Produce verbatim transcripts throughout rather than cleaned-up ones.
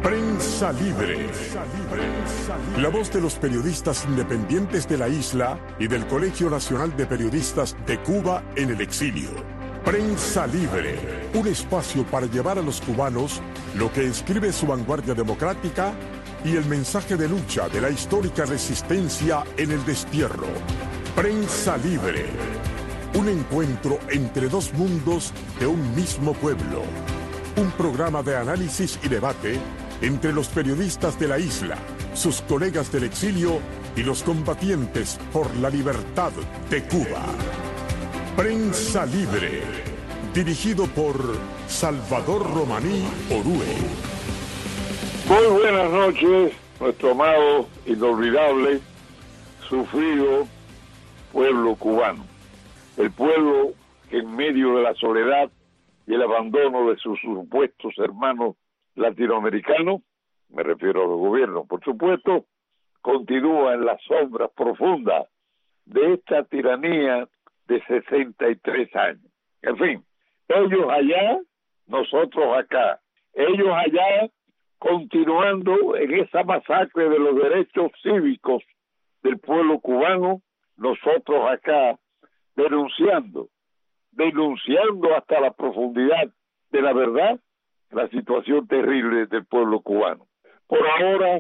Prensa Libre. La voz de los periodistas independientes de la isla y del Colegio Nacional de Periodistas de Cuba en el exilio. Prensa Libre, un espacio para llevar a los cubanos lo que escribe su vanguardia democrática y el mensaje de lucha de la histórica resistencia en el destierro. Prensa Libre, un encuentro entre dos mundos de un mismo pueblo. Un programa de análisis y debate entre los periodistas de la isla, sus colegas del exilio y los combatientes por la libertad de Cuba. Prensa Libre, dirigido por Salvador Romaní Orue. Muy buenas noches, nuestro amado, inolvidable, sufrido pueblo cubano. El pueblo que en medio de la soledad y el abandono de sus supuestos hermanos latinoamericanos, me refiero a los gobiernos, por supuesto, continúa en las sombras profundas de esta tiranía de sesenta y tres años. En fin, ellos allá, nosotros acá. Ellos allá continuando en esa masacre de los derechos cívicos del pueblo cubano, nosotros acá denunciando, denunciando hasta la profundidad de la verdad la situación terrible del pueblo cubano. Por ahora,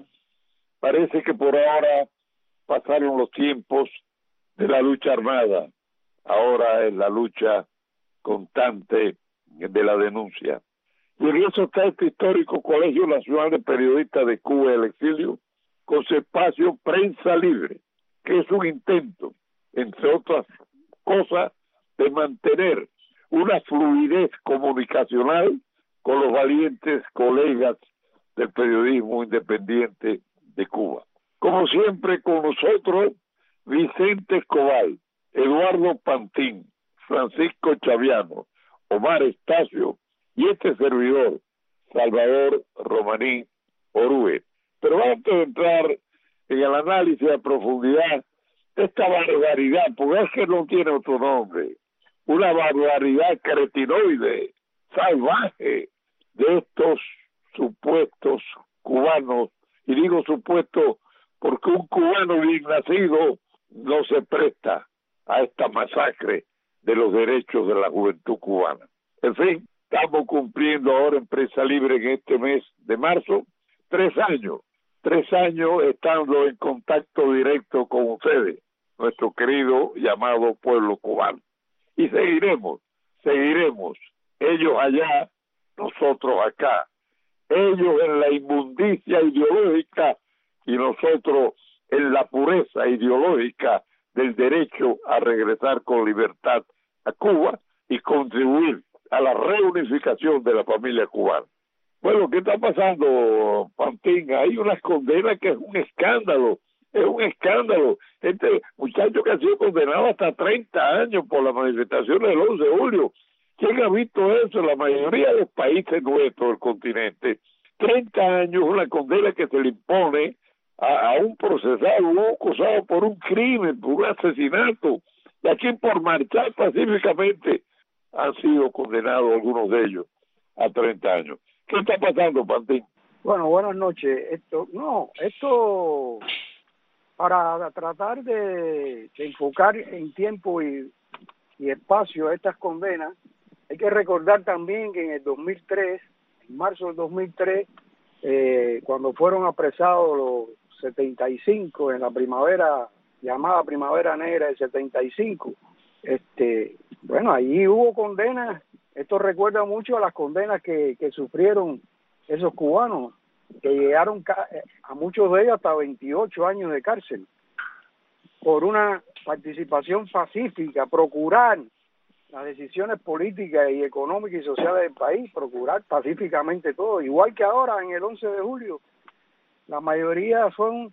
parece que por ahora pasaron los tiempos de la lucha armada, ahora es la lucha constante de la denuncia. Y en eso está este histórico Colegio Nacional de Periodistas de Cuba y el exilio, con su espacio Prensa Libre, que es un intento, entre otras cosas, de mantener una fluidez comunicacional con los valientes colegas del periodismo independiente de Cuba. Como siempre, con nosotros, Vicente Escobar, Eduardo Pantín, Francisco Chaviano, Omar Estacio y este servidor, Salvador Romaní Orue. Pero antes de entrar en el análisis a profundidad de esta barbaridad, porque es que no tiene otro nombre, una barbaridad cretinoide, salvaje, de estos supuestos cubanos, y digo supuesto porque un cubano bien nacido no se presta a esta masacre de los derechos de la juventud cubana. En fin, estamos cumpliendo ahora en Prensa Libre en este mes de marzo, tres años, tres años estando en contacto directo con ustedes, nuestro querido llamado pueblo cubano. Y seguiremos, seguiremos, ellos allá, nosotros acá, ellos en la inmundicia ideológica y nosotros en la pureza ideológica del derecho a regresar con libertad a Cuba y contribuir a la reunificación de la familia cubana. Bueno, ¿qué está pasando, Pantín? Hay unas condenas que es un escándalo, es un escándalo. Este muchacho que ha sido condenado hasta treinta años por las manifestaciones del once de julio. ¿Quién ha visto eso? En la mayoría de los países nuestros del continente, treinta años, una condena que se le impone a, a un procesado, un acusado por un crimen, por un asesinato, y aquí por marchar pacíficamente han sido condenados algunos de ellos a treinta años. ¿Qué está pasando, Pantín? Bueno, buenas noches. Esto, no, esto para tratar de, de enfocar en tiempo y, y espacio a estas condenas, hay que recordar también que en el dos mil tres, en marzo del dos mil tres, eh, cuando fueron apresados los setenta y cinco en la primavera, llamada Primavera Negra del setenta y cinco, este, bueno, allí hubo condenas. Esto recuerda mucho a las condenas que, que sufrieron esos cubanos, que llegaron a muchos de ellos hasta veintiocho años de cárcel, por una participación pacífica, procurar las decisiones políticas y económicas y sociales del país, procurar pacíficamente todo, igual que ahora en el once de julio, la mayoría son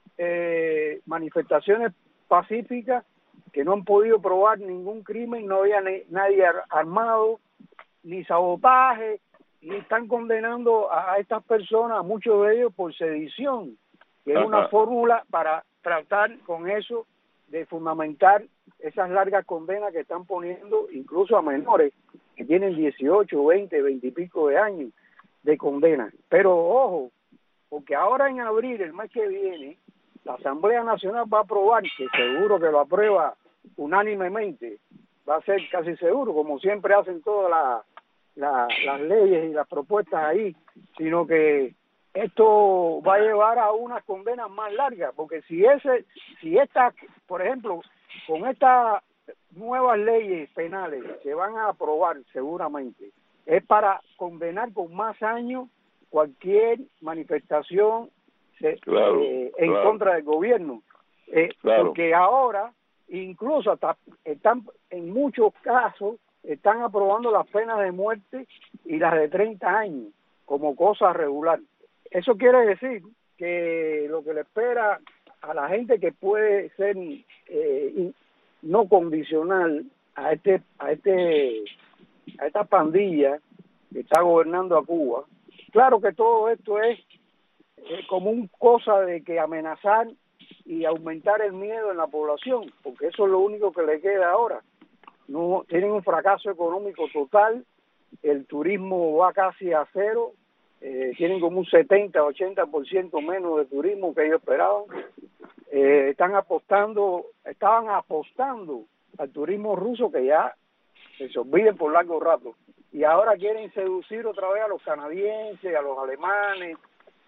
eh, manifestaciones pacíficas que no han podido probar ningún crimen, no había ni, nadie armado, ni sabotaje, y están condenando a, a estas personas, a muchos de ellos, por sedición, que es una fórmula para tratar con eso de fundamentar esas largas condenas que están poniendo incluso a menores que tienen dieciocho, veinte, veinte y pico de años de condena. Pero ojo, porque ahora en abril, el mes que viene, la Asamblea Nacional va a aprobar, que seguro que lo aprueba unánimemente, va a ser casi seguro, como siempre hacen todas la, la, las leyes y las propuestas ahí, sino que esto va a llevar a unas condenas más largas, porque si ese, si esta, por ejemplo, con estas nuevas leyes penales que van a aprobar seguramente, es para condenar con más años cualquier manifestación se, claro, eh, en claro. contra del gobierno, eh, claro. porque ahora incluso hasta están en muchos casos están aprobando las penas de muerte y las de treinta años como cosa regular. Eso quiere decir que lo que le espera a la gente que puede ser eh, no condicional a este a este a esta pandilla que está gobernando a Cuba. Claro que todo esto es eh, como un cosa de que amenazar y aumentar el miedo en la población, porque eso es lo único que le queda ahora. No tienen un fracaso económico total, el turismo va casi a cero, eh, tienen como un setenta, ochenta por ciento menos de turismo que ellos esperaban. Eh, están apostando, estaban apostando al turismo ruso, que ya se olviden por largo rato, y ahora quieren seducir otra vez a los canadienses, a los alemanes,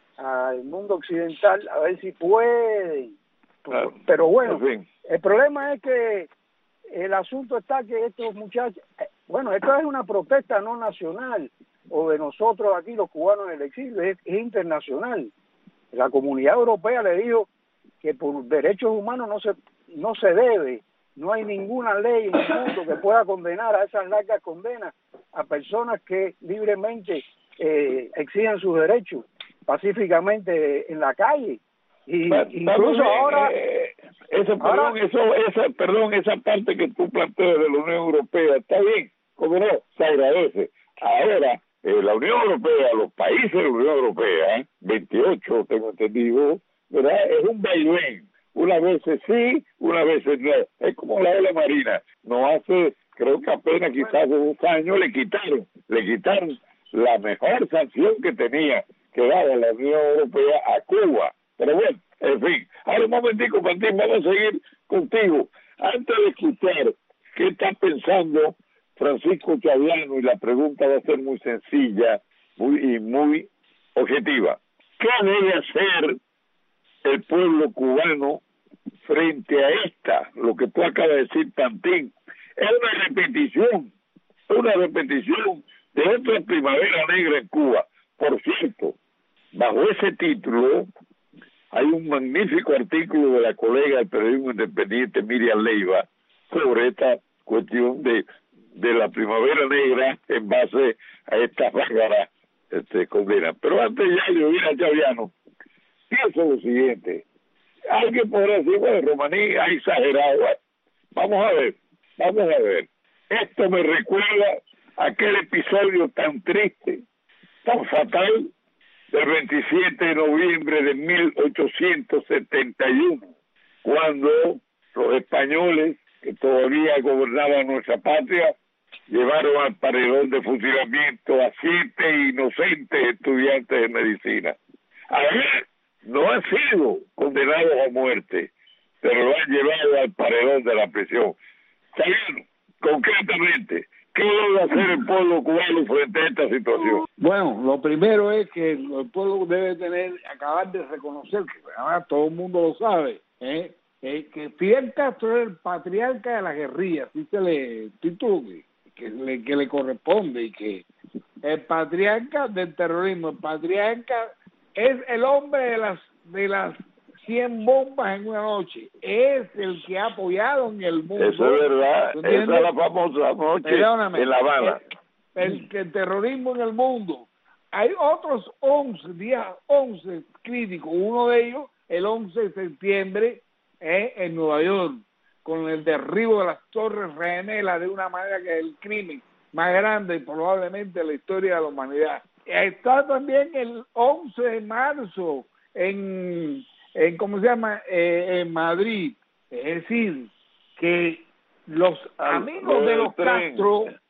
al mundo occidental, a ver si pueden. Claro. Pero bueno, en fin, el problema es que el asunto está que estos muchachos, bueno, esto es una protesta no nacional o de nosotros aquí los cubanos en el exilio, es, es internacional. La comunidad europea le dijo que por derechos humanos no se no se debe, no hay ninguna ley en el mundo que pueda condenar a esas largas condenas a personas que libremente eh, exigen sus derechos pacíficamente en la calle. Y But, incluso también, ahora, eh, eso, ahora perdón, eso, esa, perdón, esa parte que tú planteas de la Unión Europea está bien, como no, se agradece. Ahora, eh, la Unión Europea, los países de la Unión Europea, veintiocho tengo entendido, ¿verdad? Es un vaivén, unas veces sí, unas veces no, es como la ola marina. No hace, creo que apenas quizás dos años le quitaron, le quitaron la mejor sanción que tenía, que daba la Unión Europea a Cuba. Pero bueno, en fin, ahora un momentico, Martín, vamos a seguir contigo. Antes de escuchar qué está pensando Francisco Chaviano, y la pregunta va a ser muy sencilla muy y muy objetiva. ¿Qué debe hacer el pueblo cubano frente a esta, lo que tú acabas de decir, Pantín? Es una repetición, una repetición de otra primavera negra en Cuba. Por cierto, bajo ese título hay un magnífico artículo de la colega del periodismo independiente Miriam Leiva sobre esta cuestión de, de la primavera negra en base a estas bárbaras este, condenas. Pero antes ya de oír a Chaviano, pienso lo siguiente. Alguien podrá decir, bueno, Romaní ha exagerado. Vamos a ver, vamos a ver. Esto me recuerda a aquel episodio tan triste, tan fatal, del veintisiete de noviembre de mil ochocientos setenta y uno, cuando los españoles, que todavía gobernaban nuestra patria, llevaron al paredón de fusilamiento a siete inocentes estudiantes de medicina. A ver, no han sido condenados a muerte, pero lo han llevado al paredón de la prisión. Chaviano, concretamente, ¿qué debe hacer el pueblo cubano frente a esta situación? Bueno, lo primero es que el pueblo debe tener, acabar de reconocer, que ahora todo el mundo lo sabe, ¿eh? Eh, que Fidel Castro es el patriarca de la guerrilla, así se le título que, que, le, que le corresponde, y que el patriarca del terrorismo, el patriarca es el hombre de las de las cien bombas en una noche, es el que ha apoyado en el mundo. Eso es verdad, esa es la famosa noche Perdóname, en La Habana. El, el, el terrorismo en el mundo. Hay otros once, días once críticos, uno de ellos el once de septiembre eh, en Nueva York, con el derribo de las torres gemelas de una manera que es el crimen más grande probablemente de la historia de la humanidad. Está también el once de marzo en, en ¿cómo se llama? Eh, en Madrid. Es decir, que los amigos de los Castro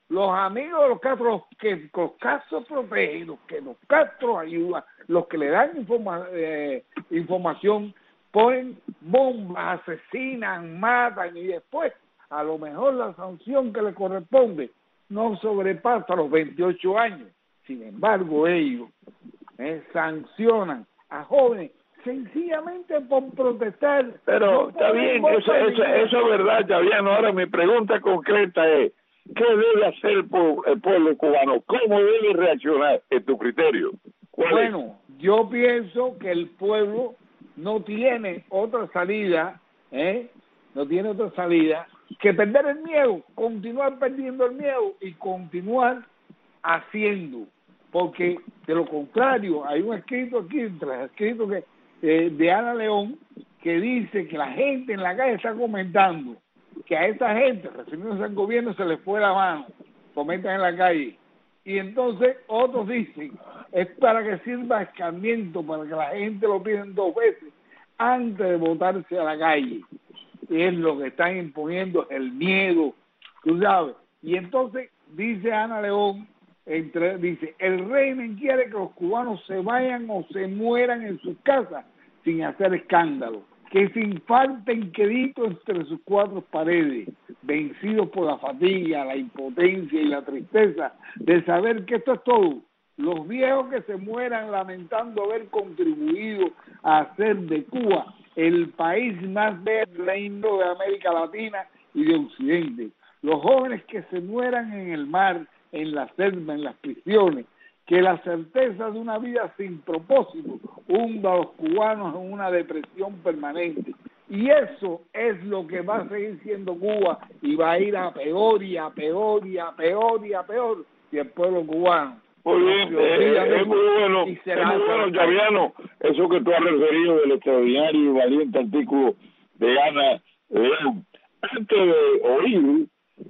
los amigos de los Castro, los que los Castro protegen, los que los Castro ayudan, los que le dan informa, eh, información, ponen bombas, asesinan, matan y después a lo mejor la sanción que le corresponde no sobrepasa los veintiocho años. Sin embargo, ellos eh, sancionan a jóvenes sencillamente por protestar. Pero no está bien, eso, eso, eso es verdad, Chaviano. Ahora mi pregunta concreta es, ¿qué debe hacer el pueblo, el pueblo cubano? ¿Cómo debe reaccionar en tu criterio? Bueno, es? yo pienso que el pueblo no tiene otra salida, ¿eh? no tiene otra salida que perder el miedo, continuar perdiendo el miedo y continuar haciendo, porque de lo contrario hay un escrito aquí, entre los escritos que, eh, de Ana León, que dice que la gente en la calle está comentando que a esa gente, refiriéndose al gobierno, se les fue la mano, comentan en la calle, y entonces otros dicen, es para que sirva escarmiento, para que la gente lo pidan dos veces antes de botarse a la calle. Es lo que están imponiendo, el miedo, tú sabes. Y entonces dice Ana León, entre, dice, el régimen quiere que los cubanos se vayan o se mueran en sus casas sin hacer escándalo, que se infarten queditos entre sus cuatro paredes, vencidos por la fatiga, la impotencia y la tristeza de saber que esto es todo. Los viejos que se mueran lamentando haber contribuido a hacer de Cuba el país más verde de América Latina y de Occidente. Los jóvenes que se mueran en el mar, en la selva, en las prisiones, que la certeza de una vida sin propósito hunda a los cubanos en una depresión permanente. Y eso es lo que va a seguir siendo Cuba y va a ir a peor y a peor y a peor y a peor si el pueblo cubano. Muy bien, eh, es muy bueno, es muy bueno, Chaviano, eso que tú has referido del extraordinario y valiente artículo de Ana León. Antes de oír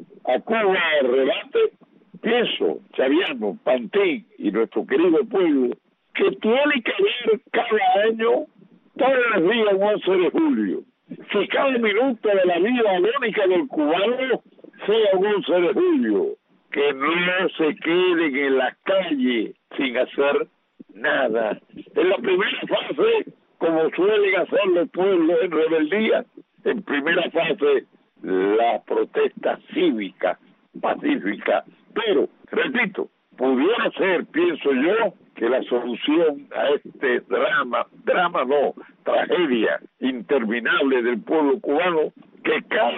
a Cuba rebate, pienso, Chaviano, Pantín y nuestro querido pueblo, que tiene que haber cada año, todos los días, un once de julio. Si cada minuto de la vida agónica del cubano sea un once de julio, que no se queden en la calle sin hacer nada. En la primera fase, como suelen hacer los pueblos en rebeldía, en primera fase, la protesta cívica, pacífica. Pero, repito, pudiera ser, pienso yo, que la solución a este drama, drama no, tragedia interminable del pueblo cubano, que cada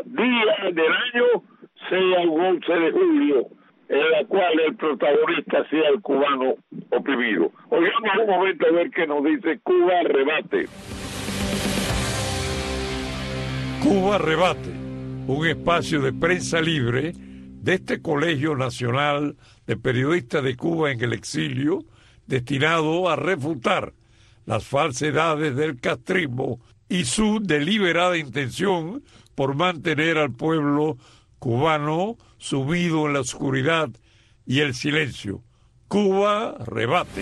día del año sea un once de julio, en la cual el protagonista sea el cubano oprimido. Oigamos un momento a ver qué nos dice Cuba Rebate. Cuba Rebate, un espacio de prensa libre de este Colegio Nacional de Periodistas de Cuba en el Exilio, destinado a refutar las falsedades del castrismo y su deliberada intención por mantener al pueblo cubano sumido en la oscuridad y el silencio. Cuba Rebate.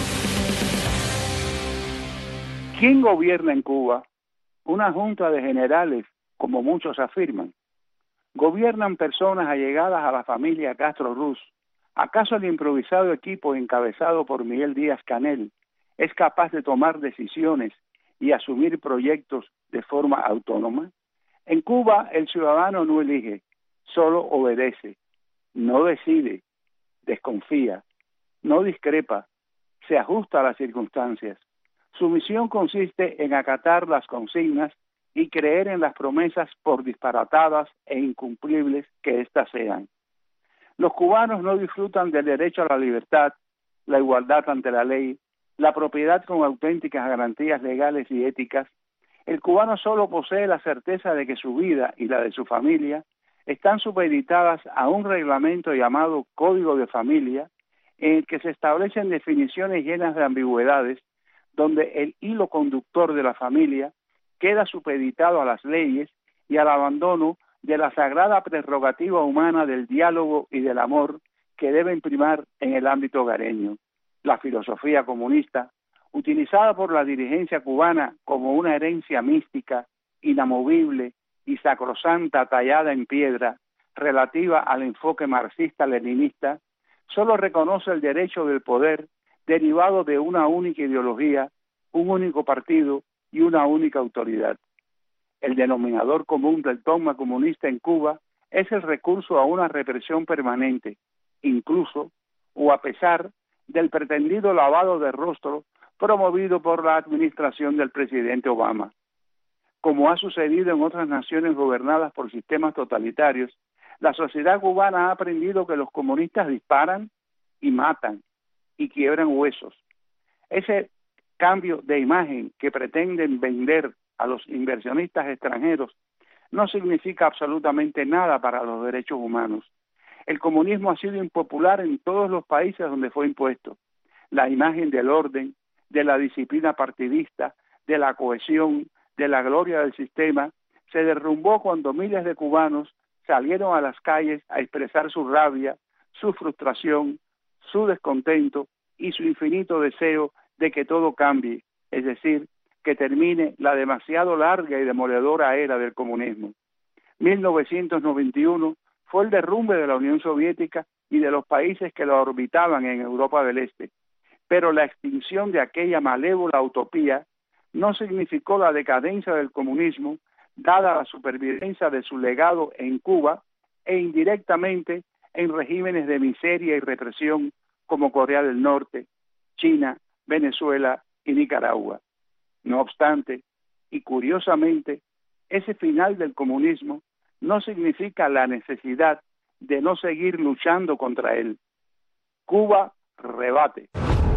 ¿Quién gobierna en Cuba? Una junta de generales, como muchos afirman. Gobiernan personas allegadas a la familia Castro Ruz. ¿Acaso el improvisado equipo encabezado por Miguel Díaz-Canel es capaz de tomar decisiones y asumir proyectos de forma autónoma? En Cuba el ciudadano no elige, solo obedece, no decide, desconfía, no discrepa, se ajusta a las circunstancias. Su misión consiste en acatar las consignas y creer en las promesas, por disparatadas e incumplibles que éstas sean. Los cubanos no disfrutan del derecho a la libertad, la igualdad ante la ley, la propiedad con auténticas garantías legales y éticas. El cubano solo posee la certeza de que su vida y la de su familia están supeditadas a un reglamento llamado Código de Familia, en el que se establecen definiciones llenas de ambigüedades, donde el hilo conductor de la familia queda supeditado a las leyes y al abandono de la sagrada prerrogativa humana del diálogo y del amor que deben primar en el ámbito hogareño. La filosofía comunista, utilizada por la dirigencia cubana como una herencia mística, inamovible y sacrosanta tallada en piedra, relativa al enfoque marxista-leninista, solo reconoce el derecho del poder derivado de una única ideología, un único partido y una única autoridad. El denominador común del dogma comunista en Cuba es el recurso a una represión permanente, incluso o a pesar del pretendido lavado de rostro promovido por la administración del presidente Obama. Como ha sucedido en otras naciones gobernadas por sistemas totalitarios, la sociedad cubana ha aprendido que los comunistas disparan y matan y quiebran huesos. Ese cambio de imagen que pretenden vender a los inversionistas extranjeros no significa absolutamente nada para los derechos humanos. El comunismo ha sido impopular en todos los países donde fue impuesto. La imagen del orden, de la disciplina partidista, de la cohesión, de la gloria del sistema, se derrumbó cuando miles de cubanos salieron a las calles a expresar su rabia, su frustración, su descontento y su infinito deseo de que todo cambie, es decir, que termine la demasiado larga y demoledora era del comunismo. mil novecientos noventa y uno fue el derrumbe de la Unión Soviética y de los países que la orbitaban en Europa del Este, pero la extinción de aquella malévola utopía no significó la decadencia del comunismo, dada la supervivencia de su legado en Cuba e indirectamente en regímenes de miseria y represión como Corea del Norte, China, Venezuela y Nicaragua. No obstante, y curiosamente, ese final del comunismo no significa la necesidad de no seguir luchando contra él. Cuba rebate.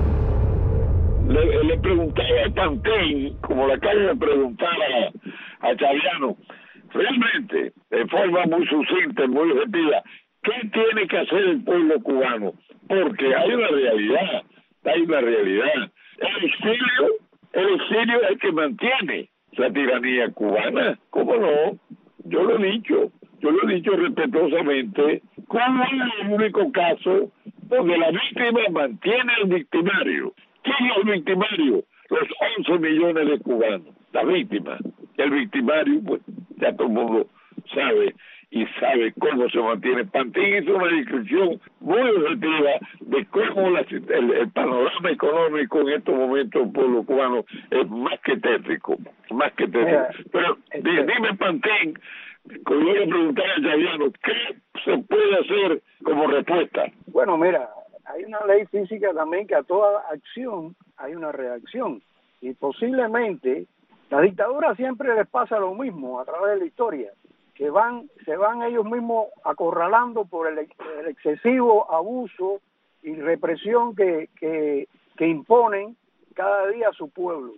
Le, le preguntaba a Pantén, como le acabo de preguntar a, a Chaviano, realmente, de forma muy sucinta, muy objetiva, ¿qué tiene que hacer el pueblo cubano? Porque hay una realidad, hay una realidad. El exilio, el exilio es el que mantiene la tiranía cubana. ¿Cómo no? Yo lo he dicho, yo lo he dicho respetuosamente. Cuba es el único caso donde la víctima mantiene al victimario. ¿Quién es el victimario? Los once millones de cubanos. La víctima. El victimario, pues ya todo el mundo sabe y sabe cómo se mantiene. Pantín hizo una descripción muy objetiva de cómo la, el, el panorama económico en estos momentos del pueblo cubano es más que tétrico, más que tétrico. Pero dime, dime Pantín, como yo le preguntaba a Chaviano, ¿qué se puede hacer como respuesta? Bueno, mira, hay una ley física también que a toda acción hay una reacción. Y posiblemente la dictadura siempre les pasa lo mismo a través de la historia, que van se van ellos mismos acorralando por el, el excesivo abuso y represión que, que, que imponen cada día a su pueblo.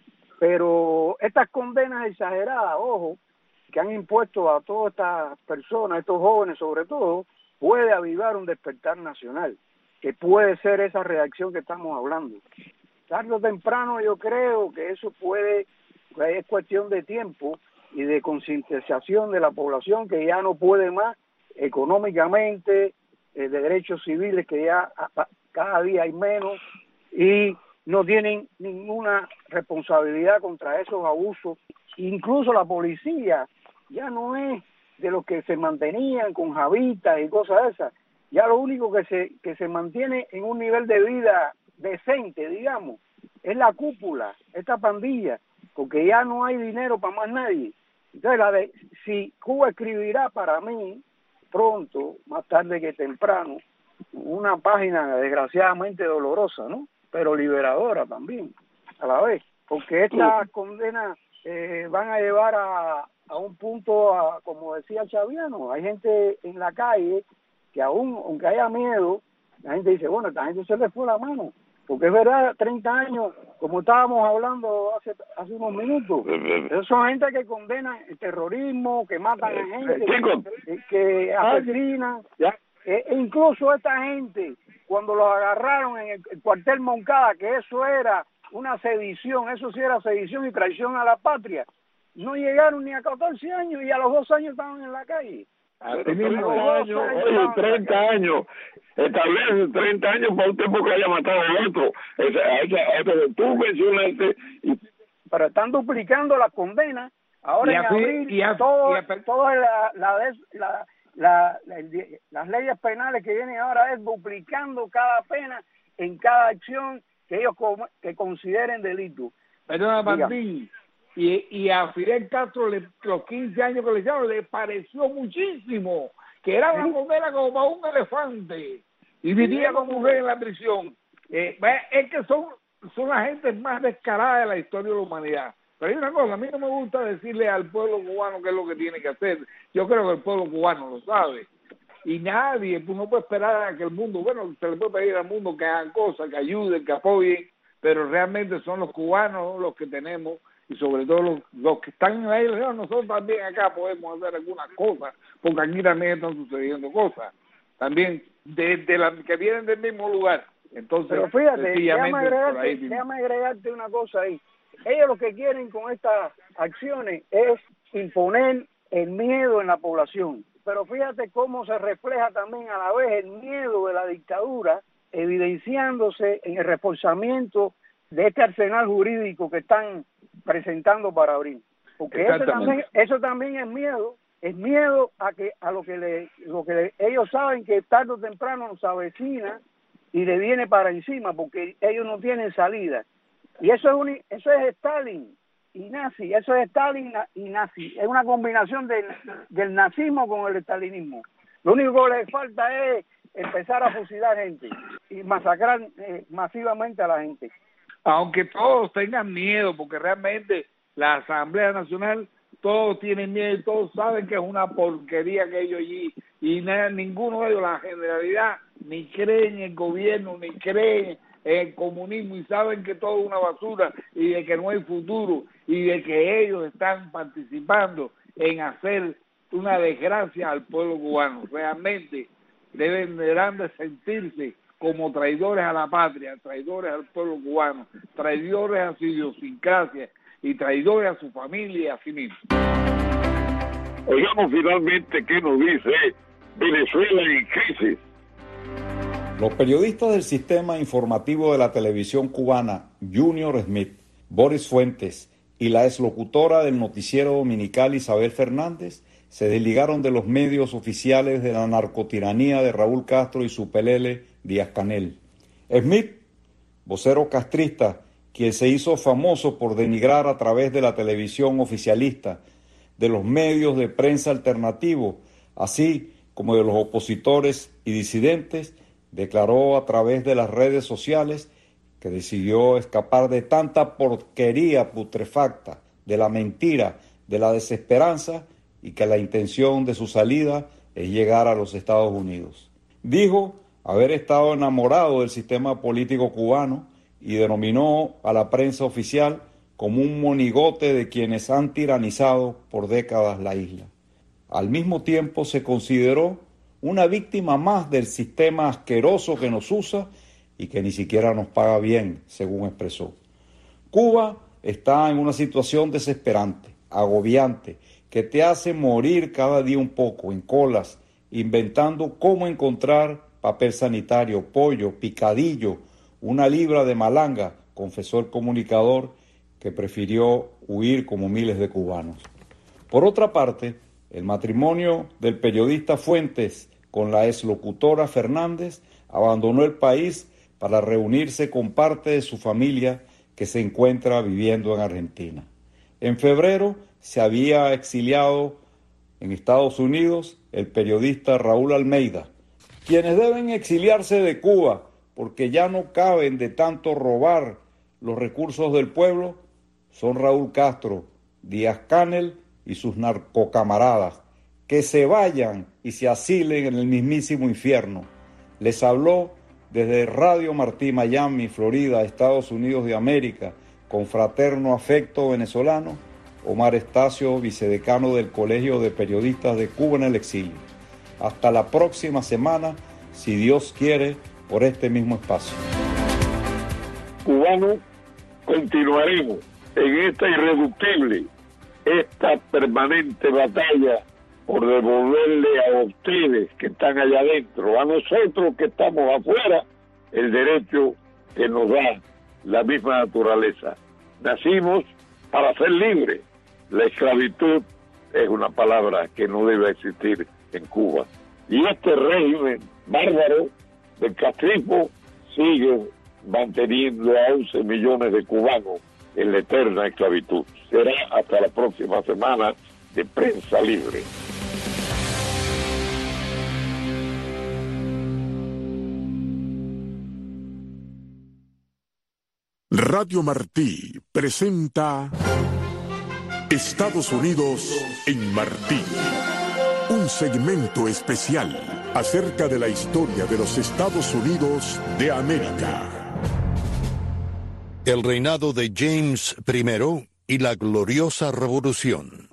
Pero estas condenas exageradas, ojo, que han impuesto a todas estas personas, estos jóvenes sobre todo, puede avivar un despertar nacional, que puede ser esa reacción que estamos hablando. Tarde o temprano yo creo que eso puede, es cuestión de tiempo y de concientización de la población que ya no puede más económicamente, eh, de derechos civiles que ya a, a, cada día hay menos y no tienen ninguna responsabilidad contra esos abusos. Incluso la policía ya no es de los que se mantenían con javitas y cosas esas. Ya lo único que se que se mantiene en un nivel de vida decente, digamos, es la cúpula, esta pandilla, porque ya no hay dinero para más nadie. Entonces, la de, si Cuba escribirá para mí, pronto, más tarde que temprano, una página desgraciadamente dolorosa, ¿no? Pero liberadora también, a la vez, porque estas condenas eh, van a llevar a, a un punto, a, como decía Chaviano, hay gente en la calle que aún, aunque haya miedo, la gente dice, bueno, esta gente se le fue la mano, porque es verdad, treinta años, como estábamos hablando hace hace unos minutos, esos son gente que condenan el terrorismo, que matan a gente, que, que asesinan, e, e incluso esta gente, cuando los agarraron en el, el cuartel Moncada, que eso era una sedición, eso sí era sedición y traición a la patria, no llegaron ni a catorce años y a los dos años estaban en la calle. treinta años, oye, treinta años, establece treinta años para un tiempo que haya matado al otro. Esa, esa, esa, tú mencionaste. Y... Pero están duplicando las condenas. Ahora y en así, abril, y a, todo, y a, toda la, la, la, la, la, el, las leyes penales que vienen ahora es duplicando cada pena en cada acción que ellos com, que consideren delito. Perdona, Martín, y, y a Fidel Castro le, los quince años que le echaron le pareció muchísimo, que era una condena como para un elefante, y vivía como mujer en la prisión. Eh, es que son, son las gentes más descaradas de la historia de la humanidad. Pero hay una cosa, a mí no me gusta decirle al pueblo cubano qué es lo que tiene que hacer. Yo creo que el pueblo cubano lo sabe. Y nadie, pues no puede esperar a que el mundo, bueno, se le puede pedir al mundo que hagan cosas, que ayuden, que apoyen, pero realmente son los cubanos los que tenemos, y sobre todo los, los que están en la isla. Nosotros también acá podemos hacer algunas cosas, porque aquí también están sucediendo cosas, también de, de las que vienen del mismo lugar. Entonces, pero fíjate, déjame agregarte, déjame agregarte una cosa ahí. Ellos lo que quieren con estas acciones es imponer el miedo en la población. Pero fíjate cómo se refleja también a la vez el miedo de la dictadura, evidenciándose en el reforzamiento de este arsenal jurídico que están presentando para abril. Porque eso también, eso también es miedo, es miedo a que a lo que le, lo que le, ellos saben que tarde o temprano nos avecina y le viene para encima, porque ellos no tienen salida. Y eso es un, eso es Stalin y nazi, eso es Stalin y nazi, es una combinación del, del nazismo con el estalinismo. Lo único que le falta es empezar a fusilar gente y masacrar eh, masivamente a la gente. Aunque todos tengan miedo, porque realmente la Asamblea Nacional, todos tienen miedo y todos saben que es una porquería que ellos allí, y nada, ninguno de ellos, la generalidad, ni creen en el gobierno, ni creen en el comunismo, y saben que todo es una basura y de que no hay futuro y de que ellos están participando en hacer una desgracia al pueblo cubano. Realmente deben, deberán de sentirse como traidores a la patria, traidores al pueblo cubano, traidores a su idiosincrasia y traidores a su familia y a sí mismos. Oigamos finalmente qué nos dice Venezuela en crisis. Los periodistas del sistema informativo de la televisión cubana, Junior Smith, Boris Fuentes y la exlocutora del noticiero dominical Isabel Fernández, se desligaron de los medios oficiales de la narcotiranía de Raúl Castro y su pelele Díaz-Canel. Smith, vocero castrista, quien se hizo famoso por denigrar a través de la televisión oficialista, de los medios de prensa alternativos, así como de los opositores y disidentes, declaró a través de las redes sociales que decidió escapar de tanta porquería putrefacta, de la mentira, de la desesperanza, y que la intención de su salida es llegar a los Estados Unidos. Dijo haber estado enamorado del sistema político cubano y denominó a la prensa oficial como un monigote de quienes han tiranizado por décadas la isla. Al mismo tiempo se consideró una víctima más del sistema asqueroso que nos usa y que ni siquiera nos paga bien, según expresó. Cuba está en una situación desesperante, agobiante, que te hace morir cada día un poco, en colas, inventando cómo encontrar papel sanitario, pollo, picadillo, una libra de malanga, confesó el comunicador, que prefirió huir como miles de cubanos. Por otra parte, el matrimonio del periodista Fuentes con la exlocutora Fernández abandonó el país para reunirse con parte de su familia que se encuentra viviendo en Argentina. En febrero se había exiliado en Estados Unidos el periodista Raúl Almeida. Quienes deben exiliarse de Cuba porque ya no caben de tanto robar los recursos del pueblo son Raúl Castro, Díaz-Canel y sus narcocamaradas. Que se vayan y se asilen en el mismísimo infierno. Les habló desde Radio Martí, Miami, Florida, Estados Unidos de América, con fraterno afecto venezolano, Omar Estacio, vicedecano del Colegio de Periodistas de Cuba en el Exilio. Hasta la próxima semana, si Dios quiere, por este mismo espacio. Cubanos, continuaremos en esta irreductible, esta permanente batalla por devolverle a ustedes que están allá adentro, a nosotros que estamos afuera, el derecho que nos da la misma naturaleza. Nacimos para ser libres. La esclavitud es una palabra que no debe existir en Cuba. Y este régimen bárbaro del castrismo sigue manteniendo a once millones de cubanos en la eterna esclavitud. Será hasta la próxima semana de Prensa Libre. Radio Martí presenta Estados Unidos en Martí, un segmento especial acerca de la historia de los Estados Unidos de América. El reinado de James primero y la gloriosa revolución.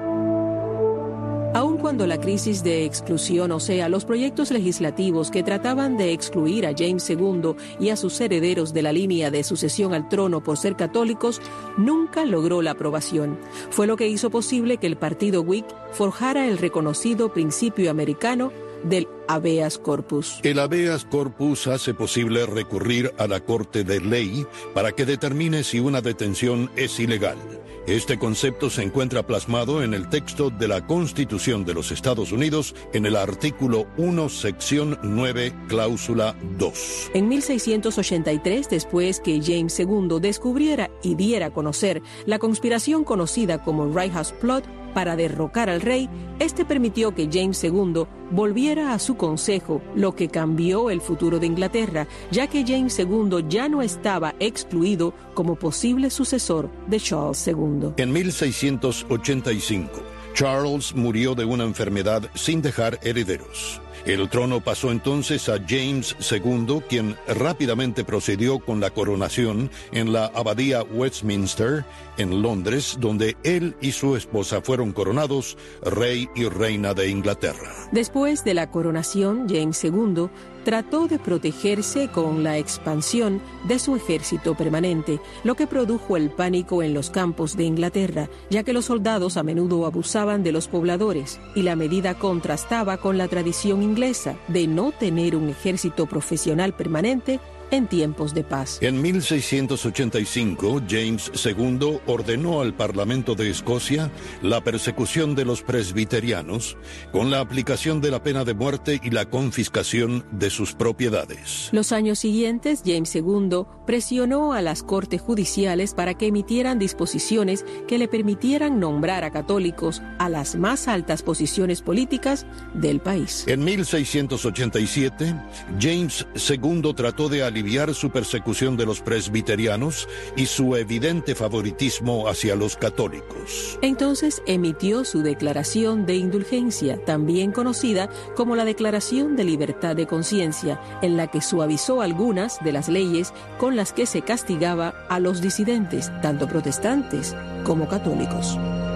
Aun cuando la crisis de exclusión, o sea, los proyectos legislativos que trataban de excluir a James segundo y a sus herederos de la línea de sucesión al trono por ser católicos, nunca logró la aprobación. Fue lo que hizo posible que el partido Whig forjara el reconocido principio americano del habeas corpus. El habeas corpus hace posible recurrir a la Corte de Ley para que determine si una detención es ilegal. Este concepto se encuentra plasmado en el texto de la Constitución de los Estados Unidos en el artículo uno, sección nueve, cláusula dos. En mil seiscientos ochenta y tres, después que James segundo descubriera y diera a conocer la conspiración conocida como Right House Plot para derrocar al rey, este permitió que James segundo volviera a su consejo, lo que cambió el futuro de Inglaterra, ya que James segundo ya no estaba excluido como posible sucesor de Charles segundo. En mil seiscientos ochenta y cinco, Charles murió de una enfermedad sin dejar herederos. El trono pasó entonces a James segundo, quien rápidamente procedió con la coronación en la abadía Westminster, en Londres, donde él y su esposa fueron coronados rey y reina de Inglaterra. Después de la coronación, James segundo trató de protegerse con la expansión de su ejército permanente, lo que produjo el pánico en los campos de Inglaterra, ya que los soldados a menudo abusaban de los pobladores, y la medida contrastaba con la tradición inglesa de no tener un ejército profesional permanente en tiempos de paz. En mil seiscientos ochenta y cinco, James segundo ordenó al Parlamento de Escocia la persecución de los presbiterianos con la aplicación de la pena de muerte y la confiscación de sus propiedades. Los años siguientes, James segundo presionó a las cortes judiciales para que emitieran disposiciones que le permitieran nombrar a católicos a las más altas posiciones políticas del país. En mil seiscientos ochenta y siete, James segundo trató de aliviar su persecución de los presbiterianos y su evidente favoritismo hacia los católicos. Entonces emitió su declaración de indulgencia, también conocida como la Declaración de Libertad de Conciencia, en la que suavizó algunas de las leyes con las que se castigaba a los disidentes, tanto protestantes como católicos.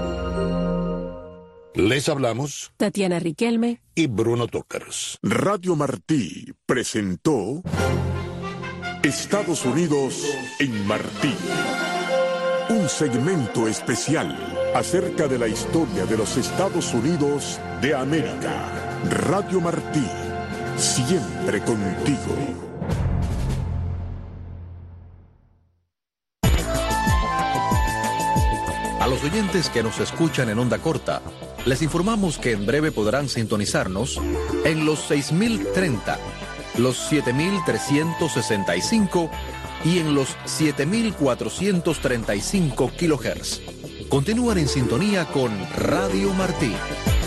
Les hablamos Tatiana Riquelme y Bruno Tócars. Radio Martí presentó Estados Unidos en Martí, un segmento especial acerca de la historia de los Estados Unidos de América. Radio Martí, siempre contigo. A los oyentes que nos escuchan en onda corta, les informamos que en breve podrán sintonizarnos en los seis mil treinta, los siete mil trescientos sesenta y cinco y en los siete mil cuatrocientos treinta y cinco kilohertz. Continúan en sintonía con Radio Martí.